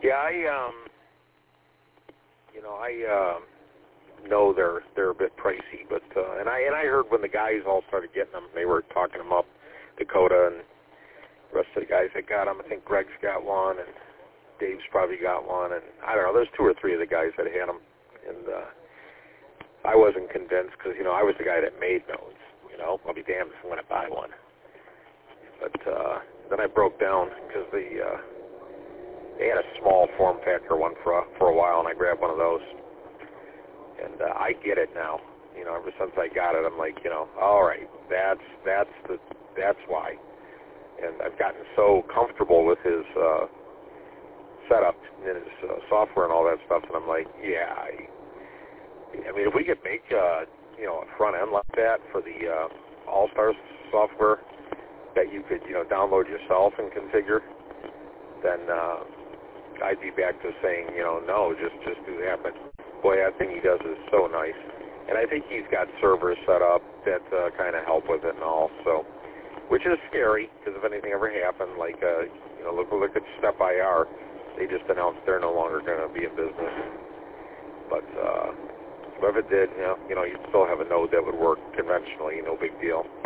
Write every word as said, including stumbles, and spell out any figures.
Yeah, I um, you know, I um, know they're they're a bit pricey, but uh, and I and I heard when the guys all started getting them, they were talking them up, Dakota and the rest of the guys that got them. I think Greg's got one, and Dave's probably got one, and I don't know. There's two or three of the guys that had them, and uh, I wasn't convinced because you know I was the guy that made those. You know, I'll be damned if I'm going to buy one. But uh, then I broke down because the uh, they had a small form factor one for a, for a while, and I grabbed one of those. And uh, I get it now. You know, ever since I got it, I'm like, you know, all right, that's that's the that's why. And I've gotten so comfortable with his uh, setup and his uh, software and all that stuff, and I'm like, yeah. I, I mean, if we could make uh, you know a front end like that for the uh, All-Stars software that you could you know download yourself and configure, then uh, I'd be back to saying, you know, no, just just do that. But boy, that thing he does is so nice, and I think he's got servers set up that uh, kind of help with it and all. So, which is scary because if anything ever happened, like uh, you know, look look at Step I R, they just announced they're no longer going to be in business. But uh, if it did, you know, you know, you'd still have a node that would work conventionally, no big deal.